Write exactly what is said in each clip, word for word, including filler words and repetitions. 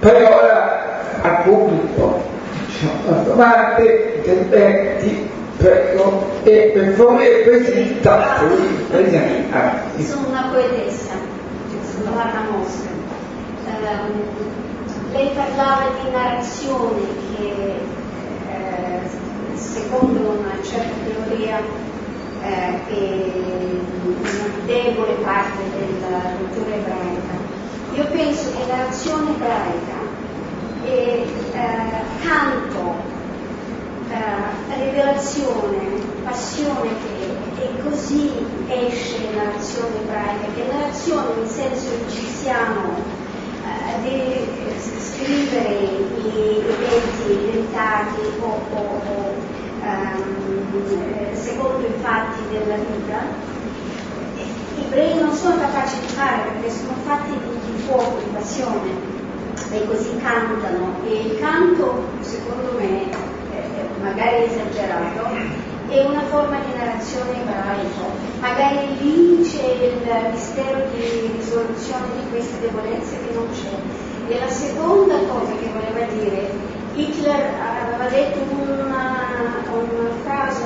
Poi ora al pubblico, diciamo, domande, interventi, prego, e per favore presenta, presenta. Sono una poetessa, sono Anna Mosca. Um, lei parlava di narrazione che eh, secondo una certa teoria eh, è una debole parte della cultura ebraica. Io penso che narrazione ebraica e eh, canto, eh, rivelazione, passione, che e così esce la narrazione ebraica, che narrazione nel senso egiziano di scrivere gli eventi inventati o, o, o um, secondo i fatti della vita, gli ebrei non sono capaci di fare perché sono fatti di, di fuoco, di passione, e così cantano. E il canto, secondo me, eh, magari esagerato, è una forma di narrazione ebraico. Magari lì c'è il mistero di risoluzione di queste debolezze che non c'è. E la seconda cosa che voleva dire, Hitler aveva detto una, una frase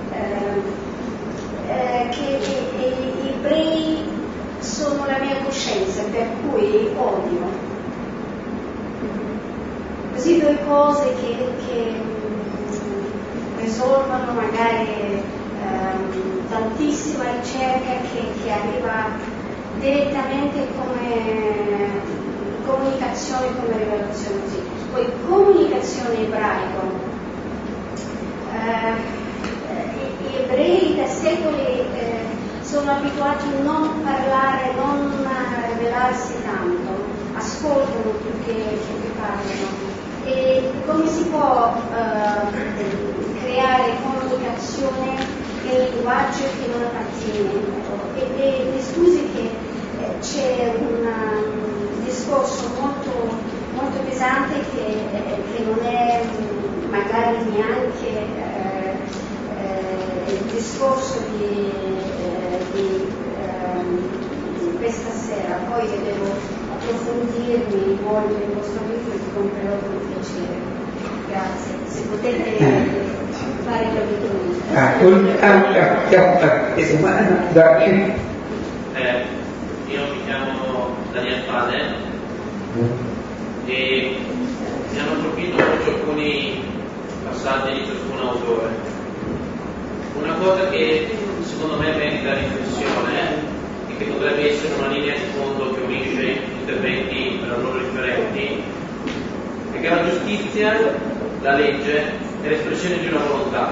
eh, eh, che gli ebrei sono la mia coscienza, per cui odio. Così due cose che, che risolvono magari ehm, tantissima ricerca che, che arriva direttamente come comunicazione, come rivelazione. Così. Poi comunicazione ebraico. Eh, gli ebrei da secoli eh, sono abituati a non parlare, non rivelarsi tanto, ascoltano più che, più che parlano. E come si può eh, creare comunicazione nel linguaggio che non appartiene? E, e mi scusi che eh, c'è un um, discorso molto, molto pesante che, eh, che non è magari neanche eh, eh, il discorso di, eh, di, eh, di questa sera. Poi devo approfondirmi molto in questo libro e ti comprerò con piacere. Grazie. Se potete fare il capitolo. Eh, io mi chiamo Daniel Pade e mi hanno colpito molto alcuni passaggi di ciascun autore. Una cosa che secondo me merita riflessione e che potrebbe essere una linea di fondo che unisce interventi tra loro differenti, è che la giustizia, la legge, è l'espressione di una volontà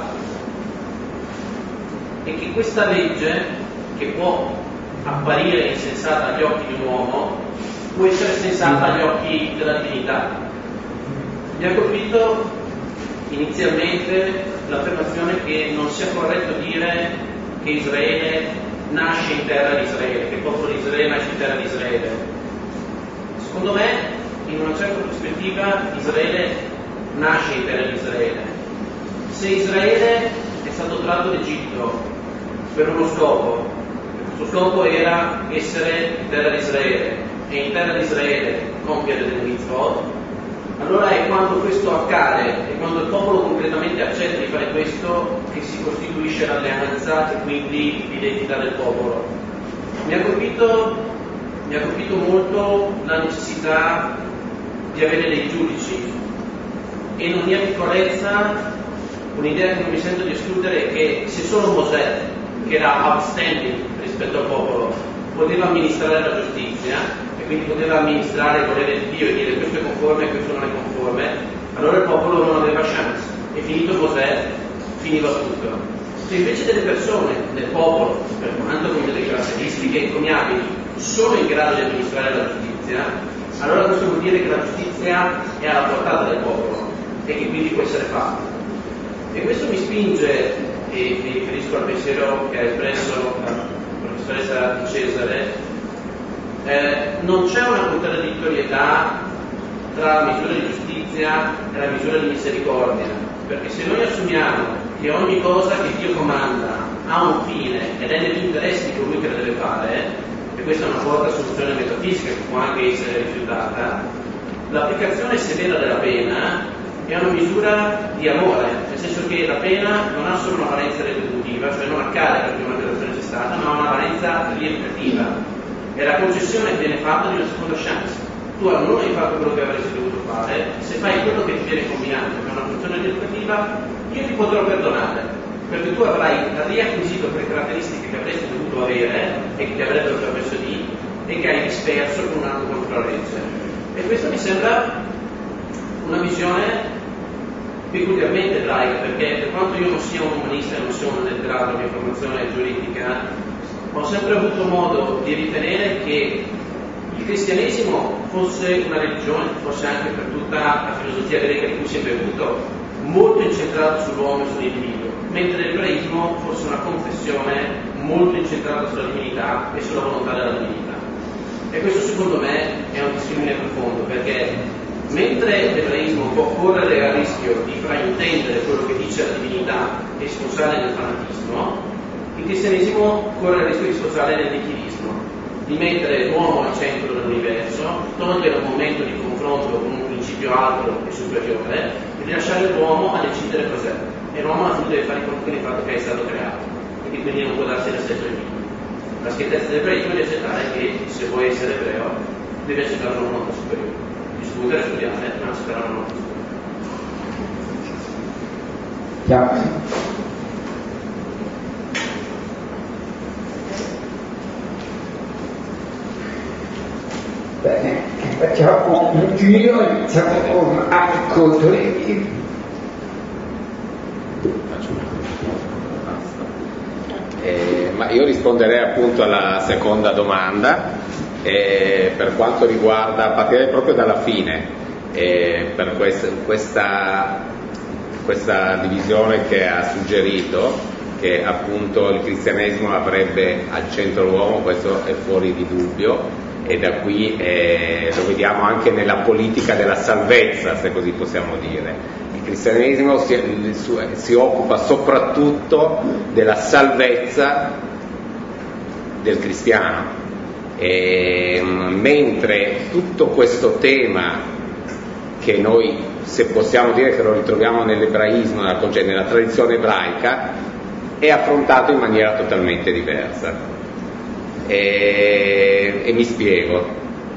e che questa legge, che può apparire insensata agli occhi di un uomo, può essere sensata agli occhi della divinità. Mi ha colpito inizialmente l'affermazione che non sia corretto dire che Israele nasce in terra di Israele, che il popolo di Israele nasce in terra di Israele. Secondo me, in una certa prospettiva, Israele nasce in terra di Israele. Se Israele è stato tratto d'Egitto per uno scopo, questo scopo era essere in terra di Israele e in terra di Israele compiere delle mitzvot, allora è quando questo accade e quando il popolo concretamente accetta di fare questo che si costituisce l'alleanza e quindi l'identità del popolo. Mi ha colpito, mi ha colpito molto la necessità di avere dei giudici e in ogni piccolezza un'idea che non mi sento di escludere è che se solo Mosè, che era outstanding rispetto al popolo, poteva amministrare la giustizia e quindi poteva amministrare il volere di Dio e dire questo è conforme e questo non è conforme, allora il popolo non aveva chance e finito Mosè finiva tutto. Se invece delle persone, del popolo, per quanto con delle caratteristiche incommiabili, sono in grado di amministrare la giustizia, allora questo vuol dire che la giustizia è alla portata del popolo e che quindi può essere fatta. E questo mi spinge, e mi riferisco al pensiero che ha espresso la professoressa Di Cesare, eh, non c'è una contraddittorietà tra la misura di giustizia e la misura di misericordia, perché se noi assumiamo che ogni cosa che Dio comanda ha un fine ed è negli interessi di colui che la deve fare, e questa è una forte soluzione metafisica che può anche essere rifiutata, l'applicazione severa della pena è una misura di amore, nel senso che la pena non ha solo una valenza retributiva, cioè non accade perché una violazione c'è stata, ma ha una valenza rieducativa. È la concessione che viene fatta di una seconda chance. Tu non hai fatto quello che avresti dovuto fare, se fai quello che ti viene combinato, che è una funzione rieducativa, io ti potrò perdonare, perché tu avrai riacquisito quelle caratteristiche che avresti dovuto avere e che ti avrebbero permesso di, e che hai disperso con un atto contro la legge. E questo mi sembra una visione peculiarmente ebraica, perché per quanto io non sia un umanista e non sia un letterato, la mia formazione giuridica, ho sempre avuto modo di ritenere che il cristianesimo fosse una religione, fosse anche per tutta la filosofia greca di cui si è bevuto, molto incentrato sull'uomo e sull'individuo, mentre l'ebraismo fosse una confessione molto incentrata sulla divinità e sulla volontà della divinità. E questo secondo me è un discrimine profondo, perché mentre l'ebraismo può correre il rischio di fraintendere quello che dice la divinità e sfociare nel fanatismo, il cristianesimo corre il rischio di sfociare nel nichilismo, di mettere l'uomo al centro dell'universo, togliere un momento di confronto con un principio altro e superiore e di lasciare l'uomo a decidere cos'è. E l'uomo ha deve fare i conti con il fatto che è stato creato e che quindi non può darsi l'assetto di vita. La schiettezza dell'ebraismo è di accettare che se vuoi essere ebreo devi accettare una nota superiore. Discutere, studiare, ma accettare una nota superiore. Chiaro. Bene, facciamo un giro, iniziamo con Marco Torelli. Eh, ma io risponderei appunto alla seconda domanda, eh, per quanto riguarda, partirei proprio dalla fine, eh, per questa, questa, questa divisione che ha suggerito, che appunto il cristianesimo avrebbe al centro l'uomo, questo è fuori di dubbio. E da qui eh, lo vediamo anche nella politica della salvezza, se così possiamo dire. Il cristianesimo si, si occupa soprattutto della salvezza del cristiano, e, mentre tutto questo tema, che noi, se possiamo dire che lo ritroviamo nell'ebraismo, cioè nella tradizione ebraica, è affrontato in maniera totalmente diversa. E, e mi spiego.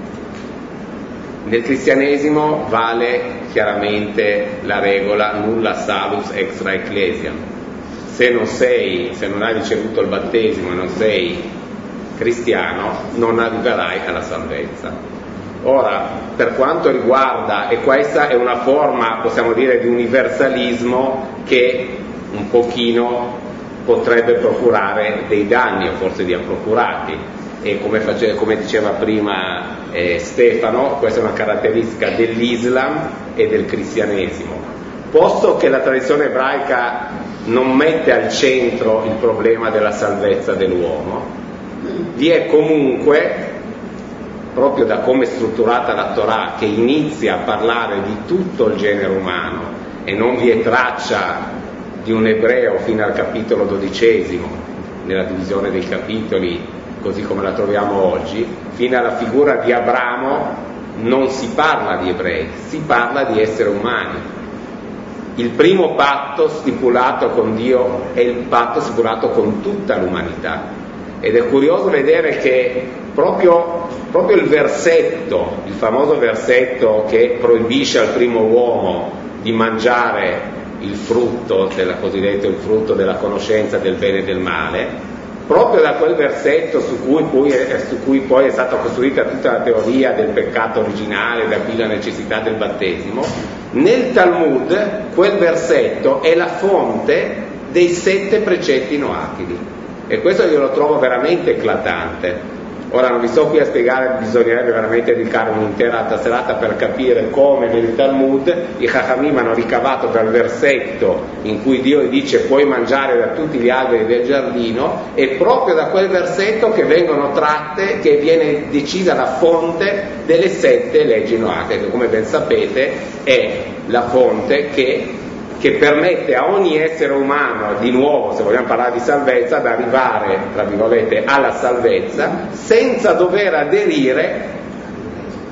Nel cristianesimo vale chiaramente la regola nulla salus extra ecclesiam. Se non sei, se non hai ricevuto il battesimo e non sei cristiano, non arriverai alla salvezza. Ora, per quanto riguarda, e questa è una forma, possiamo dire, di universalismo che un pochino potrebbe procurare dei danni, o forse li ha procurati, e come, face, come diceva prima eh, Stefano, questa è una caratteristica dell'Islam e del cristianesimo. Posto che la tradizione ebraica non mette al centro il problema della salvezza dell'uomo, vi è comunque, proprio da come è strutturata la Torah, che inizia a parlare di tutto il genere umano e non vi è traccia di un ebreo fino al capitolo dodicesimo, nella divisione dei capitoli così come la troviamo oggi, fino alla figura di Abramo non si parla di ebrei, si parla di esseri umani. Il primo patto stipulato con Dio è il patto stipulato con tutta l'umanità, ed è curioso vedere che proprio, proprio il versetto, il famoso versetto che proibisce al primo uomo di mangiare il frutto della cosiddetta il frutto della conoscenza del bene e del male, proprio da quel versetto su cui poi è, su cui poi è stata costruita tutta la teoria del peccato originale, da qui la necessità del battesimo. Nel Talmud quel versetto è la fonte dei sette precetti noachidi, e questo io lo trovo veramente eclatante. Ora non vi sto qui a spiegare, bisognerebbe veramente dedicare un'intera serata per capire come nel Talmud i Chachamim hanno ricavato dal versetto in cui Dio dice puoi mangiare da tutti gli alberi del giardino, e proprio da quel versetto che vengono tratte, che viene decisa la fonte delle sette leggi noache, che come ben sapete è la fonte che che permette a ogni essere umano, di nuovo, se vogliamo parlare di salvezza, ad arrivare, tra virgolette, alla salvezza senza dover aderire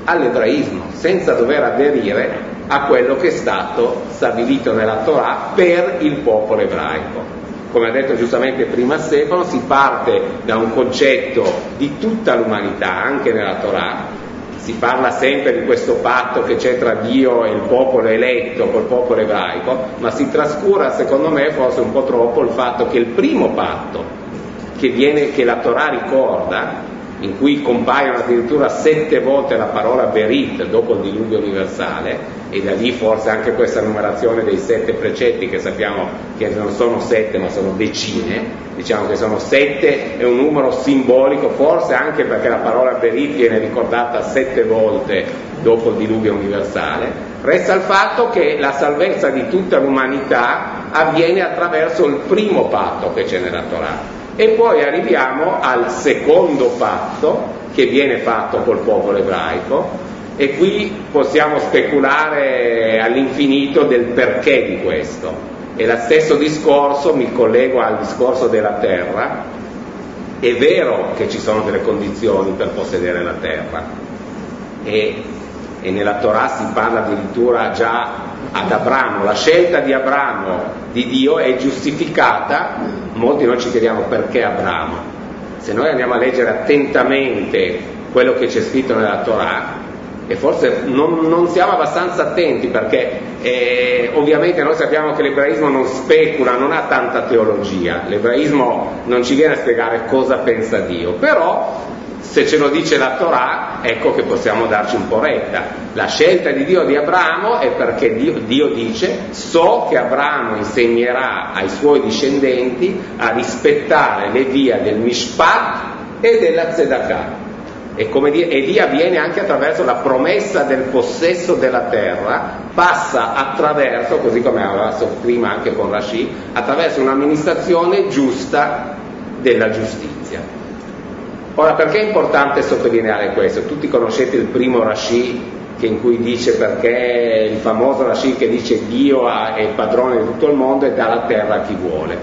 all'ebraismo, senza dover aderire a quello che è stato stabilito nella Torah per il popolo ebraico. Come ha detto giustamente prima Stefano, si parte da un concetto di tutta l'umanità, anche nella Torah. Si parla sempre di questo patto che c'è tra Dio e il popolo eletto col popolo ebraico, ma si trascura, secondo me, forse un po' troppo il fatto che il primo patto che, viene, che la Torah ricorda, in cui compaiono addirittura sette volte la parola Berit dopo il diluvio universale, e da lì forse anche questa numerazione dei sette precetti, che sappiamo che non sono sette ma sono decine, diciamo che sono sette, è un numero simbolico, forse anche perché la parola Berit viene ricordata sette volte dopo il diluvio universale. Resta il fatto che la salvezza di tutta l'umanità avviene attraverso il primo patto che c'è nella Torah. E poi arriviamo al secondo patto che viene fatto col popolo ebraico, e qui possiamo speculare all'infinito del perché di questo. E lo stesso discorso, mi collego al discorso della terra. È vero che ci sono delle condizioni per possedere la terra, e, e nella Torah si parla addirittura già ad Abramo, la scelta di Abramo di Dio è giustificata. Molti noi ci chiediamo perché Abramo. Se noi andiamo a leggere attentamente quello che c'è scritto nella Torah, e forse non, non siamo abbastanza attenti, perché eh, ovviamente noi sappiamo che l'ebraismo non specula, non ha tanta teologia, l'ebraismo non ci viene a spiegare cosa pensa Dio, però se ce lo dice la Torah, ecco che possiamo darci un po' retta. La scelta di Dio di Abramo è perché Dio, Dio dice: so che Abramo insegnerà ai suoi discendenti a rispettare le vie del Mishpat e della Tzedakah. E, come dire, e lì avviene anche attraverso la promessa del possesso della terra, passa attraverso, così come aveva detto prima anche con Rashi, attraverso un'amministrazione giusta della giustizia. Ora, perché è importante sottolineare questo? Tutti conoscete il primo Rashi, che in cui dice, perché il famoso Rashi che dice Dio è padrone di tutto il mondo e dà la terra a chi vuole.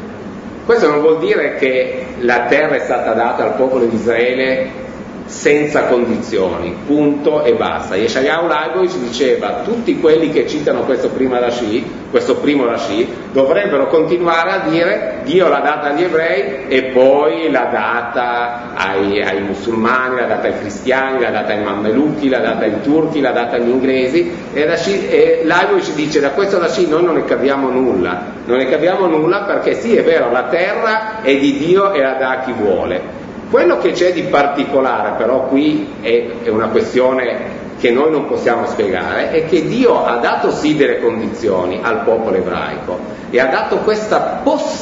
Questo non vuol dire che la terra è stata data al popolo di Israele senza condizioni, punto e basta. Yeshayahu Leibowitz diceva: tutti quelli che citano questo primo Rashi, questo primo Rashi dovrebbero continuare a dire Dio l'ha data agli ebrei e poi l'ha data ai, ai musulmani, l'ha data ai cristiani, l'ha data ai mammelucchi, l'ha data ai turchi, l'ha data agli inglesi. E, Rashi, e Leibowitz dice: da questo Rashi noi non ne capiamo nulla, non ne capiamo nulla perché sì, è vero, la terra è di Dio e la dà a chi vuole. Quello che c'è di particolare però qui è, è una questione che noi non possiamo spiegare, è che Dio ha dato sì delle condizioni al popolo ebraico e ha dato questa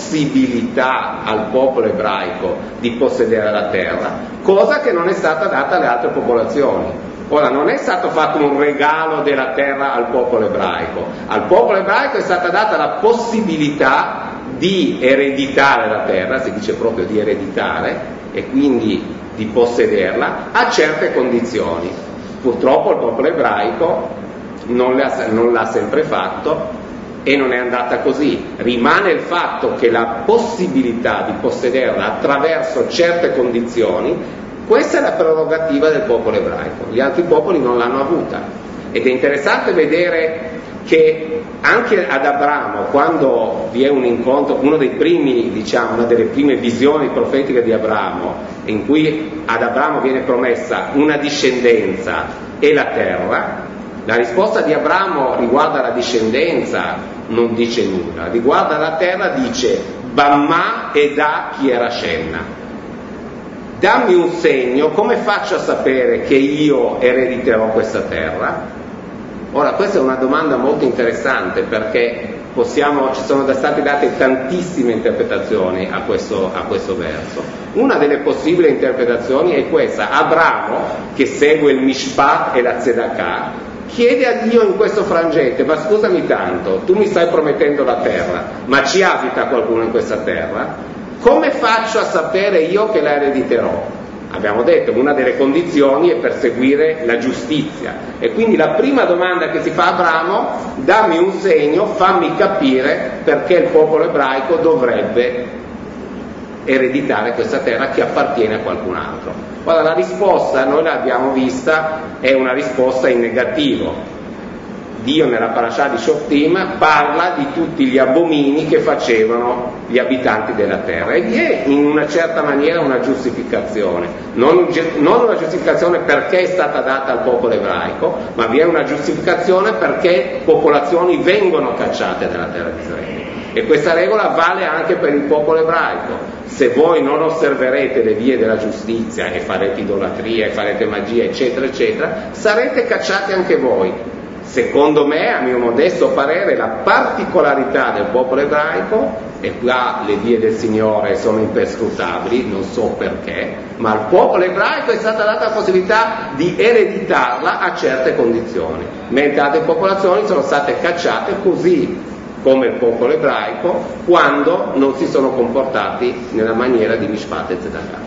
possibilità al popolo ebraico di possedere la terra, cosa che non è stata data alle altre popolazioni. Ora, non è stato fatto un regalo della terra al popolo ebraico, al popolo ebraico è stata data la possibilità di ereditare la terra, si dice proprio di ereditare, e quindi di possederla a certe condizioni. Purtroppo il popolo ebraico non l'ha, non l'ha sempre fatto e non è andata così. Rimane il fatto che la possibilità di possederla attraverso certe condizioni, questa è la prerogativa del popolo ebraico, gli altri popoli non l'hanno avuta. Ed è interessante vedere che anche ad Abramo, quando vi è un incontro, uno dei primi, diciamo, una delle prime visioni profetiche di Abramo, in cui ad Abramo viene promessa una discendenza e la terra, la risposta di Abramo riguardo alla discendenza non dice nulla, riguardo alla terra dice Bamma e da chi era Shenna. Dammi un segno, come faccio a sapere che io erediterò questa terra? Ora, questa è una domanda molto interessante, perché possiamo, ci sono state date tantissime interpretazioni a questo, a questo verso. Una delle possibili interpretazioni è questa: Abramo, che segue il Mishpat e la Tzedakah, chiede a Dio in questo frangente: ma scusami tanto, tu mi stai promettendo la terra, ma ci abita qualcuno in questa terra? Come faccio a sapere io che la erediterò? Abbiamo detto che una delle condizioni è perseguire la giustizia, e quindi la prima domanda che si fa a Abramo: dammi un segno, fammi capire perché il popolo ebraico dovrebbe ereditare questa terra che appartiene a qualcun altro. Guarda, la risposta, noi l'abbiamo vista, è una risposta in negativo. Dio nella parasha di Shoftim parla di tutti gli abomini che facevano gli abitanti della terra, e vi è in una certa maniera una giustificazione, non, non una giustificazione perché è stata data al popolo ebraico, ma vi è una giustificazione perché popolazioni vengono cacciate dalla terra di Israele. E questa regola vale anche per il popolo ebraico. Se voi non osserverete le vie della giustizia e farete idolatria e farete magia, eccetera eccetera, sarete cacciati anche voi. Secondo me, a mio modesto parere, la particolarità del popolo ebraico, e qua le vie del Signore sono imperscrutabili, non so perché, ma al popolo ebraico è stata data la possibilità di ereditarla a certe condizioni, mentre altre popolazioni sono state cacciate così come il popolo ebraico quando non si sono comportati nella maniera di Mishpat e Tzedakah.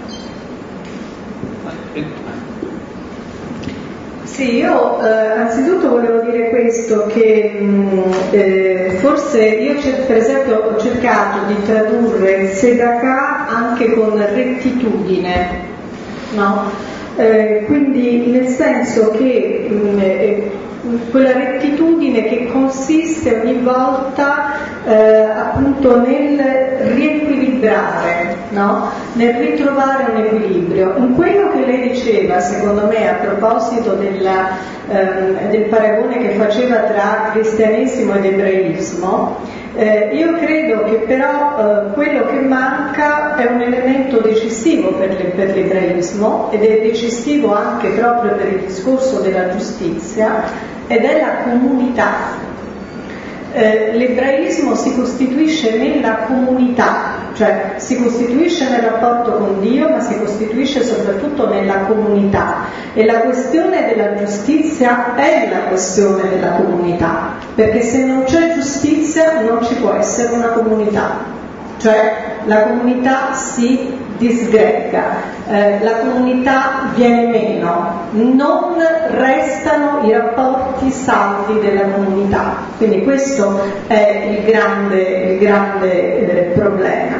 Sì, io eh, anzitutto volevo dire questo, che mh, eh, forse io per esempio ho cercato di tradurre Tzedakah anche con rettitudine, no? Eh, quindi nel senso che mh, eh, quella rettitudine che consiste ogni volta eh, appunto nel riequilibrare, no? Nel ritrovare un equilibrio. In quello che lei diceva, secondo me, a proposito della, ehm, del paragone che faceva tra cristianesimo ed ebraismo, eh, io credo che però eh, quello che manca è un elemento decisivo per, le, per l'ebraismo, ed è decisivo anche proprio per il discorso della giustizia, ed è la comunità. Eh, l'ebraismo si costituisce nella comunità, cioè si costituisce nel rapporto con Dio, ma si costituisce soprattutto nella comunità, e la questione della giustizia è la questione della comunità, perché se non c'è giustizia non ci può essere una comunità, cioè la comunità si disgrega, eh, la comunità viene meno, non restano i rapporti saldi della comunità. Quindi questo è il grande, il grande eh, problema.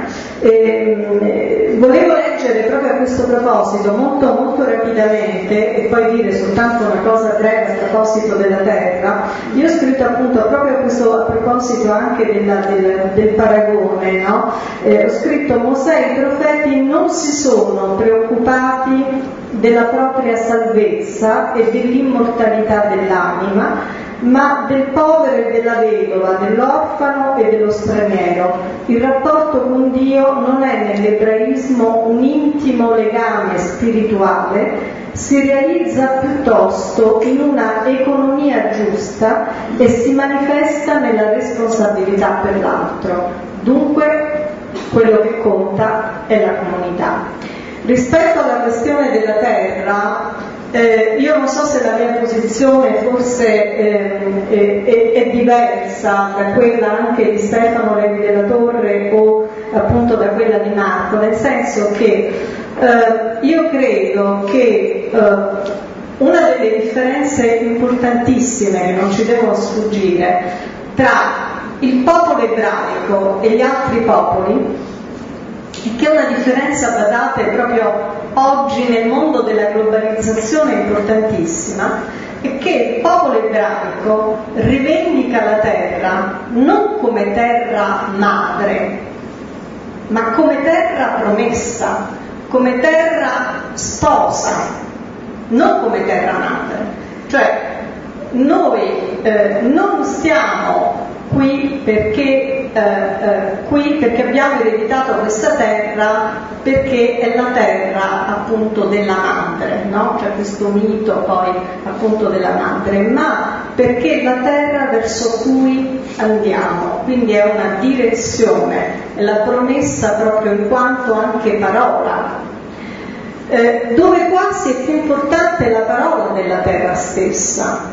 E, volevo leggere proprio a questo proposito molto, molto rapidamente, e poi dire soltanto una cosa breve a proposito della terra. Io ho scritto appunto proprio a questo a proposito anche della, del, del paragone, no? Eh, ho scritto: Mosè e i profeti non si sono preoccupati della propria salvezza e dell'immortalità dell'anima, ma del povero e della vedova, dell'orfano e dello straniero. Il rapporto con Dio non è nell'ebraismo un intimo legame spirituale, si realizza piuttosto in una economia giusta e si manifesta nella responsabilità per l'altro. Dunque, quello che conta è la comunità. Rispetto alla questione della terra, eh, io non so se la mia posizione forse eh, è, è diversa da quella anche di Stefano Levi della Torre o appunto da quella di Marco, nel senso che eh, io credo che eh, una delle differenze importantissime che non ci devono sfuggire tra il popolo ebraico e gli altri popoli, che è una differenza, badate, proprio oggi nel mondo della globalizzazione importantissima, è che il popolo ebraico rivendica la terra non come terra madre, ma come terra promessa, come terra sposa, non come terra madre. Cioè noi eh, non stiamo qui perché, eh, eh, qui perché abbiamo ereditato questa terra, perché è la terra appunto della madre, no? C'è questo mito poi appunto della madre, ma perché è la terra verso cui andiamo, quindi è una direzione, è la promessa proprio in quanto anche parola, eh, dove quasi è più importante la parola della terra stessa.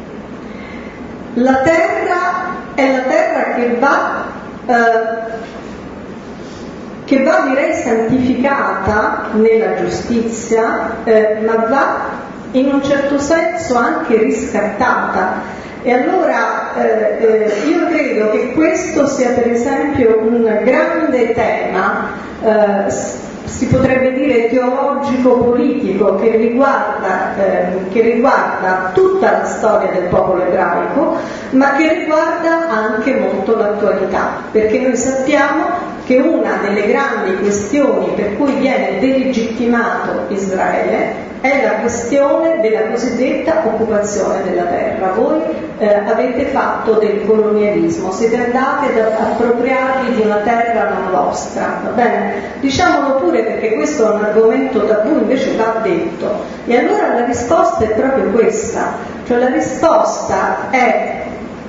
La terra è la terra che va, eh, che va direi santificata nella giustizia, eh, ma va in un certo senso anche riscattata, E allora eh, eh, io credo che questo sia per esempio un grande tema, eh, si potrebbe dire teologico-politico, che riguarda, eh, che riguarda tutta la storia del popolo ebraico, ma che riguarda anche molto l'attualità, perché noi sappiamo che una delle grandi questioni per cui viene delegittimato Israele è la questione della cosiddetta occupazione della terra. Voi eh, avete fatto del colonialismo, siete andati ad appropriarvi di una terra non vostra, va bene? Diciamolo pure, perché questo è un argomento tabù, invece va detto. E allora la risposta è proprio questa, cioè la risposta è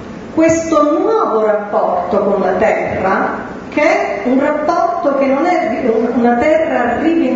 questo nuovo rapporto con la terra, che è un rapporto che non è una terra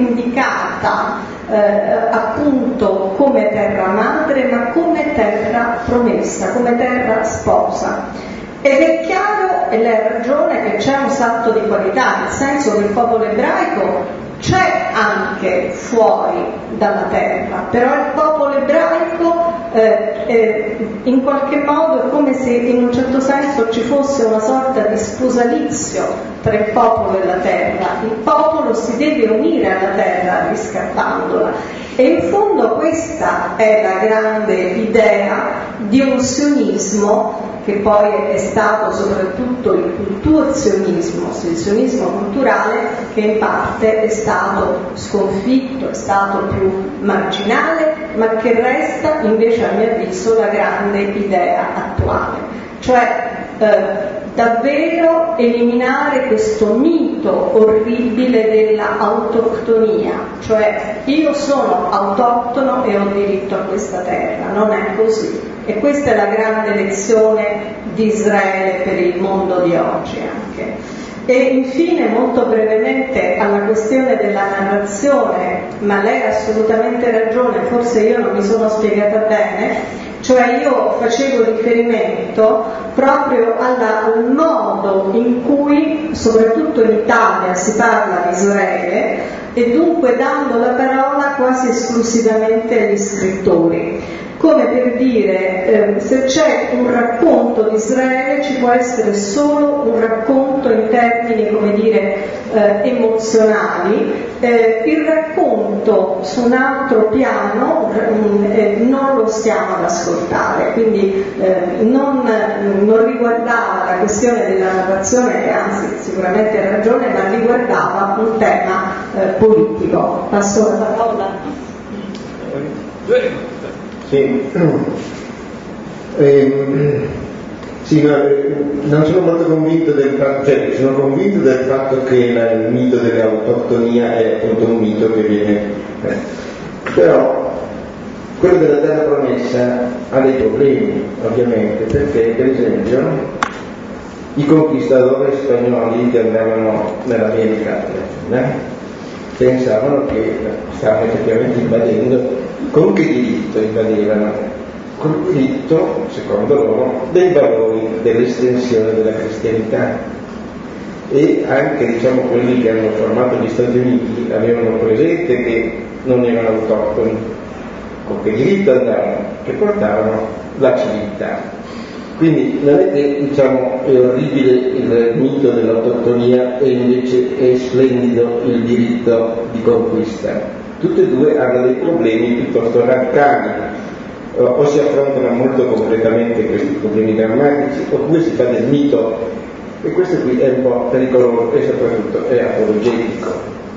rivendicata eh, appunto come terra madre, ma come terra promessa, come terra sposa. Ed è chiaro, e lei ha ragione, che c'è un salto di qualità, nel senso che il popolo ebraico c'è anche fuori dalla terra, però il popolo ebraico eh, eh, in qualche modo è come se in un certo senso ci fosse una sorta di sposalizio tra il popolo e la terra. Il popolo si deve unire alla terra riscattandola, e in fondo questa è la grande idea di un sionismo che poi è stato soprattutto il culturazionismo, il sionismo culturale, che in parte è stato sconfitto, è stato più marginale, ma che resta invece a mio avviso la grande idea attuale, cioè eh, davvero eliminare questo mito orribile della autoctonia, cioè io sono autoctono e ho diritto a questa terra. Non è così. E questa è la grande lezione di Israele per il mondo di oggi anche. E infine, molto brevemente, alla questione della narrazione, ma lei ha assolutamente ragione, forse io non mi sono spiegata bene, cioè io facevo riferimento proprio alla, al modo in cui, soprattutto in Italia, si parla di Israele, e dunque dando la parola quasi esclusivamente agli scrittori. Come per dire, eh, se c'è un racconto di Israele ci può essere solo un racconto in termini, come dire, eh, emozionali, eh, il racconto su un altro piano eh, non lo stiamo ad ascoltare, quindi eh, non, non riguardava la questione della narrazione, che anzi sicuramente ha ragione, ma riguardava un tema eh, politico. Passo la parola. Sì, eh, sì, ma non sono molto convinto del fatto, cioè sono convinto del fatto che la, il mito dell'autoctonia è appunto un mito che viene, eh, però quello della terra promessa ha dei problemi, ovviamente, perché per esempio i conquistadores spagnoli che andavano nell'America Latina pensavano che stavano effettivamente invadendo. Con che diritto invadevano? Col diritto, secondo loro, dei valori dell'estensione della cristianità. E anche, diciamo, quelli che hanno formato gli Stati Uniti avevano presente che non erano autoctoni. Con che diritto andavano? Che portavano la civiltà. Quindi non è che, diciamo, è orribile il mito dell'autoctonia e invece è splendido il diritto di conquista. Tutte e due hanno dei problemi piuttosto radicali, o si affrontano molto concretamente questi problemi drammatici, oppure si fa del mito, e questo qui è un po' pericoloso e soprattutto è apologetico.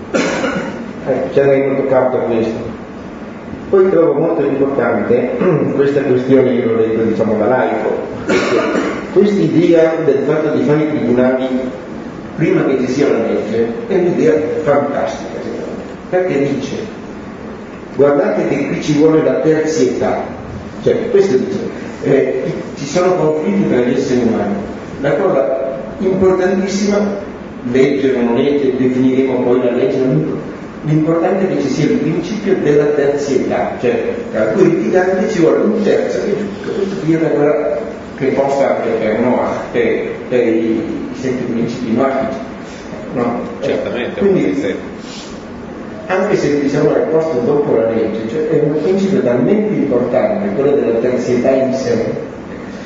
Eh, ci avrei molto toccato questo. Poi trovo molto importante questa questione, io l'ho detto, diciamo, da laico, questa idea del fatto di fare i tribunali prima che ci sia la legge è un'idea fantastica, secondo me, perché dice: guardate che qui ci vuole la terzietà, cioè questo dice, eh, ci sono conflitti tra gli esseri umani, la cosa importantissima, legge o non legge, definiremo poi la legge, l'importante è che ci sia il principio della terzietà, cioè tra cui litiganti ci vuole un terzo che giudica. Questo qui è una cosa che possa anche per Noah, per, per i, i sette principi noachici, no? Certamente. Quindi, anche se, diciamo, è posto dopo la legge, cioè è un principio talmente importante, quello della terzietà in sé,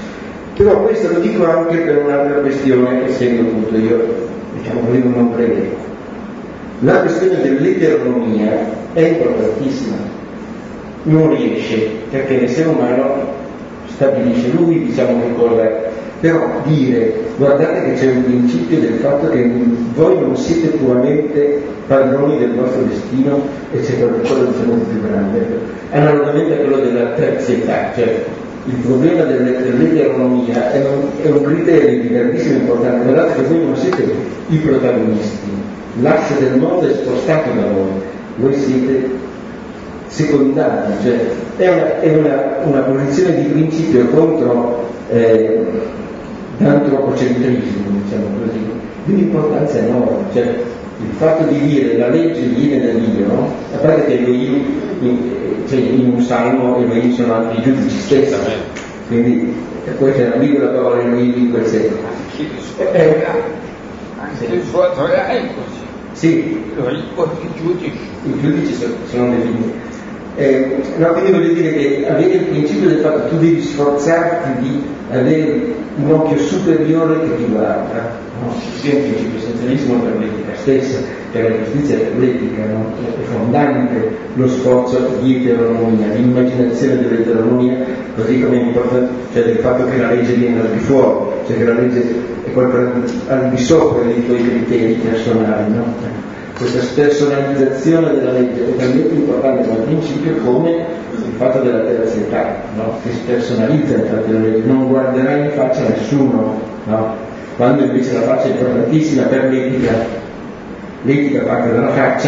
Però questo lo dico anche per un'altra questione, essendo appunto io, diciamo così, un non credente. La questione dell'eteronomia è importantissima, non riesce, perché l'essere umano stabilisce lui, diciamo che cosa è. Però dire, guardate che c'è un principio del fatto che voi non siete puramente padroni del vostro destino e c'è qualcosa diciamo di più grande, analogamente a quello della terzietà, cioè il problema dell'eteronomia è un, è un criterio di grandissima importanza. Guardate che voi non siete i protagonisti, l'asse del mondo è spostato da voi, voi siete secondari, cioè è una, è una, una posizione di principio contro eh, l'antropocentrismo, diciamo così, di un'importanza enorme. Cioè, il fatto di dire la legge viene da Dio, no? A parte che Elohim, in, cioè, in un salmo Elohim sono anche i giudici stessi, quindi poi c'è ambigua la parola Elohim in quel senso. Eh, anche il suo Torah è così. Sì, i giudici. I giudici sono, sono dei figli. Eh, no, quindi voglio dire che avere il principio del fatto che tu devi sforzarti di avere un occhio superiore che ti guarda, no? Sia un principio essenzialismo per l'etica stessa, per la giustizia per l'etica, no? È fondante lo sforzo di eteronomia, l'immaginazione dell'eteronomia, così come è importante, cioè del fatto che la legge viene dal di fuori, cioè che la legge è qualcosa al di sopra dei tuoi criteri personali, no? Questa spersonalizzazione della legge è talmente importante come principio come il fatto della terzietà, no? Che spersonalizza infatti la legge, non guarderai in faccia a nessuno, no? Quando invece la faccia è importantissima per l'etica, l'etica parte dalla faccia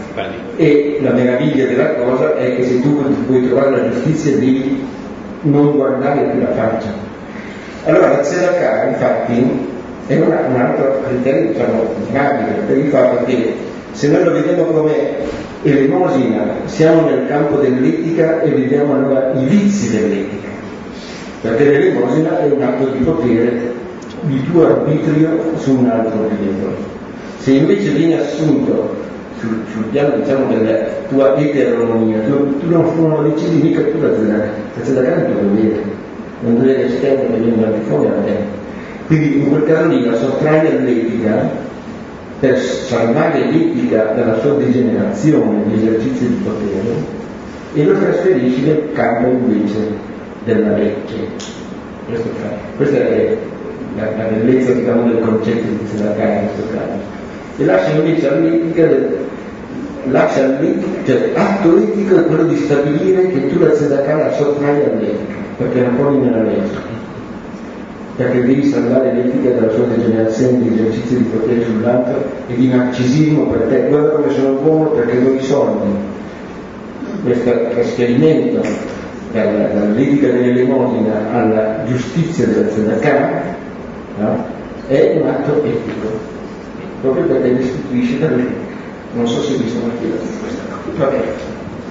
e la meraviglia della cosa è che se tu puoi trovare la giustizia devi non guardare più la faccia. Allora la tzedakah infatti è una, un altro criterio, diciamo, dinamico per il fatto che se noi lo vediamo come elemosina, siamo nel campo dell'etica e vediamo allora i vizi dell'etica, perché l'elemosina è un atto di potere, di tuo arbitrio su un altro piede. Se invece viene assunto sul, sul piano, diciamo, della tua eteronomia, tu, tu non, non lo decidi mica tu la tzedakah, la tzedakah non te lo vede, non deve esterno che viene da fuori a te. Quindi in quel caso lì la sottrai all'etica per salvare l'etica dalla sua degenerazione di esercizio di potere e lo trasferisci nel campo invece della legge. Questo, questa è la, la bellezza, diciamo, del concetto di tzedakah in questo caso. E lascia invece all'etica, del, lascia all'etica, cioè l'atto etico è quello di stabilire che tu la tzedakah la sottrai all'etica, perché la poni nella legge. Perché devi salvare l'etica dalla sua degenerazione di esercizio di potere sull'altro e di narcisismo per te. Guarda come sono buono perché do i soldi. Questo trasferimento dall'etica dell'elemosina alla giustizia della tzedakah, no? È un atto etico, proprio perché restituisce dall'etica. Non so se vi sono chiesto questa cosa. Va bene.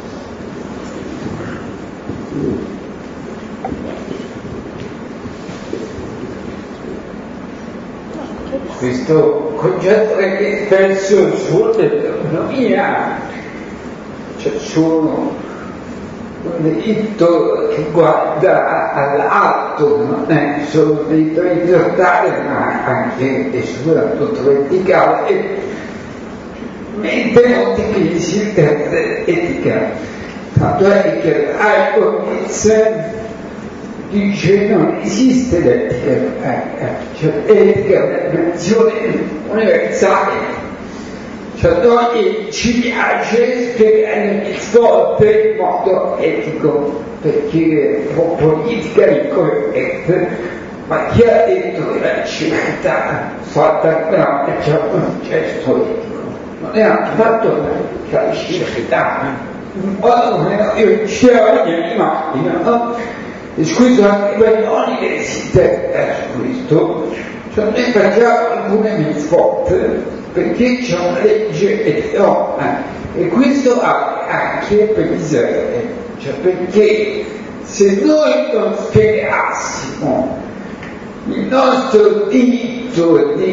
Questo concetto è che spesso sull'economia c'è solo un diritto che guarda all'alto, non è solo un diritto orizzontale ma anche e soprattutto verticale, mentre molti critici intende etica. Tanto è che Leibniz dice non esiste l'etica, cioè l'etica è una dimensione universale, cioè noi ci piace spiegare le mitzvot in modo etico perché è un po' politica incorretta, ma chi ha detto che la civiltà fatta no, è già un gesto etico, non è affatto la civiltà, io dicevo ieri mattina, scusa, non esiste su questo, cioè noi facciamo alcune mitzvot perché c'è una legge eterna e questo anche per Israele, cioè perché se noi non spiegassimo il nostro diritto di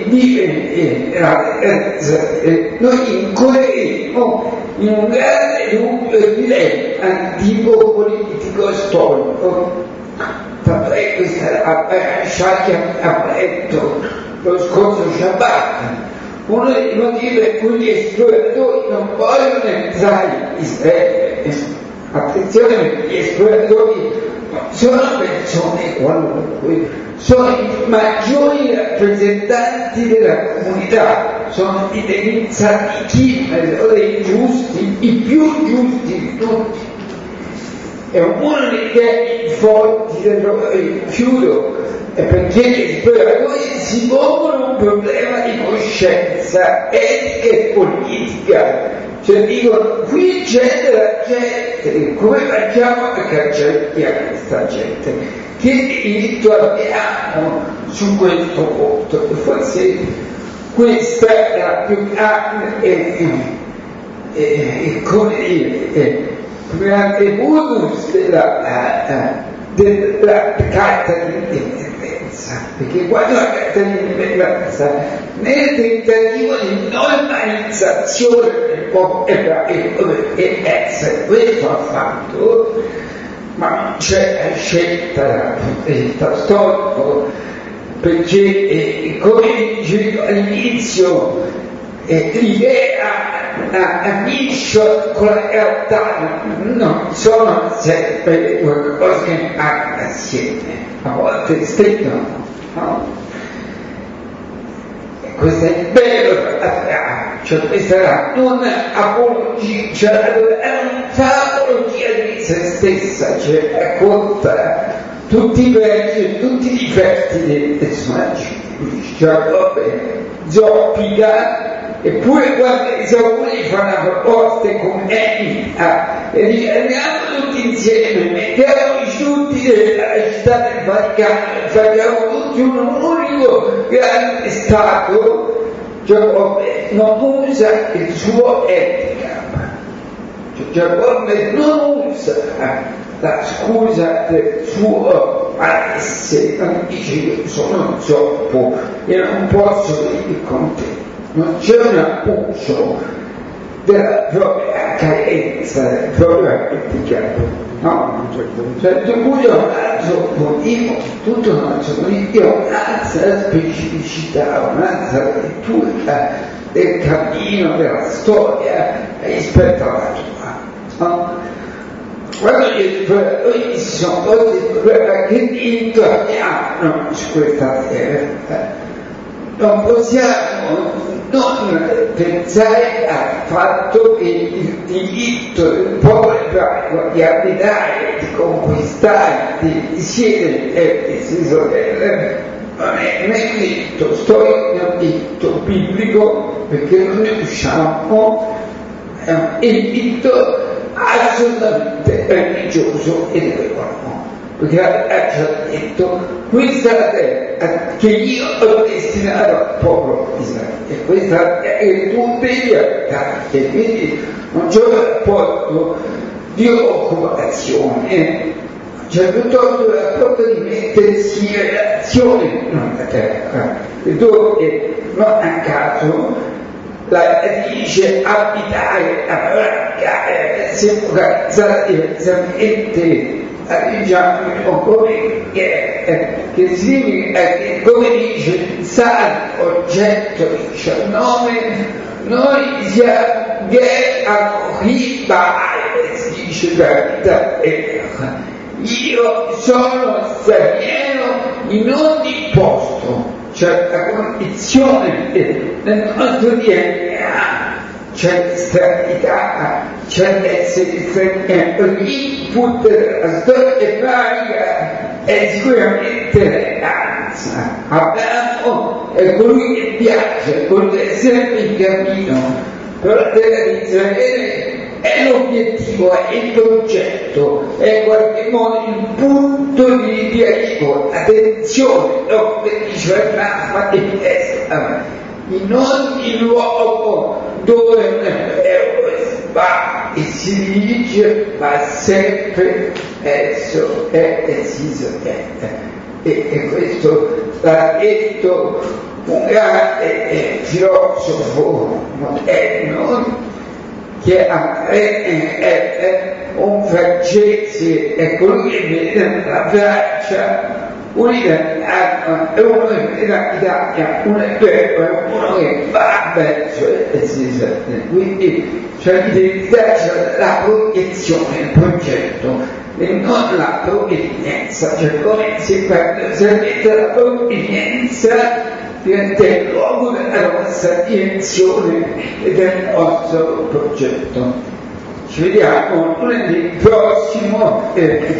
vivere, noi incorreremo in un grande dubbio dilemma tipo politico storico. Tanto è che questa Shakya ha letto lo scorso Shabbat, uno dei motivi per cui gli esploratori non vogliono entrare in Israele. Attenzione, perché gli esploratori non sono persone qualunque, sono i maggiori rappresentanti della comunità, sono i dei tzadikim, sono dei giusti, i più giusti di tutti. È uno dei temi forti del chiudo, è perché gli esploratori si pongono un problema di coscienza etica e politica. Cioè dicono, qui c'è della gente, come facciamo a cacciare questa gente? Che diritto abbiamo su questo punto? Forse questa è la più grande e, e, e come dire, e, grande bonus della, della carta di indipendenza, perché quando la carta di indipendenza nel tentativo di normalizzazione del popolo ebraico e essere questo ha fatto, ma non c'è scelta dal punto di vista storico, perché eh, come dicevo all'inizio eh, l'idea unisce con la realtà, non sono sempre due cose che vanno assieme, a volte stringono, no? E questo è bello, cioè questa era non apologia, cioè è un'apologia di se stessa, cioè racconta tutti i pregi e tutti i difetti dei personaggi, cioè vabbè, zoppica. Eppure quando Esauri fa una proposta con Emita e dice andiamo tutti insieme, mettiamoci tutti nella città del Vaticano, facciamo tutti un unico grande Stato, Giacobbe non usa il suo handicap, cioè, Giacobbe non usa la scusa del suo malessere, non dice io sono zoppo e non posso venire con te. Non c'è un abuso della propria carenza, del proprio handicap, no? Cioè, lui ha un altro motivo, tutto un altro motivo, un'altra specificità, un'altra lettura del cammino, della storia rispetto alla tua, no? Quando gli esploratori si sono posti il problema che diritto abbiamo su questa terra, non possiamo non pensare al fatto che il diritto del popolo ebraico di abitare, di conquistare, di risiedere e di sorelle non è né un diritto storico né un diritto biblico, perché non ne usciamo, è un diritto assolutamente religioso ed economico. Perché ha già detto questa è la terra che io ho destinato al popolo di Israele e questa è che tu devi abitare, e quindi non c'è un rapporto di occupazione, c'è piuttosto il rapporto di mettersi in relazione con la terra, e dove non a caso la dice abitare, la parola abitare è focalizzata diversamente. Diciamo come che, che significa che, come dice il Salmo oggetto diciannove, noi siamo che si dice la vita eterna. Io sono straniero in ogni posto, cioè la condizione del nostro D N A. C'è l'estranità, c'è l'essere straniero, l'input della storia ebraica è sicuramente l'eleganza. Abramo è colui che piace, è colui che è sempre in cammino, però la terra di Israele è l'obiettivo, è il progetto, è in qualche modo il punto di riarrivo. Attenzione, no, come dice la di testa, in ogni luogo dove un ebreo va e si dirige va sempre verso Israele. E, e questo l'ha detto un grande eh, filosofo moderno che è, è, è un francese, è colui che vede la Francia un'idea è uno che l'Italia, uno è vero, è uno che va verso il sessanta, quindi c'è l'identità, c'è la proiezione, il progetto, e non la provenienza, cioè come si perde solamente la provenienza diventa il luogo della nostra dimensione e del nostro progetto. Ci vediamo lunedì prossimo e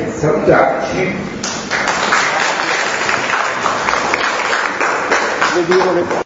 salutarci.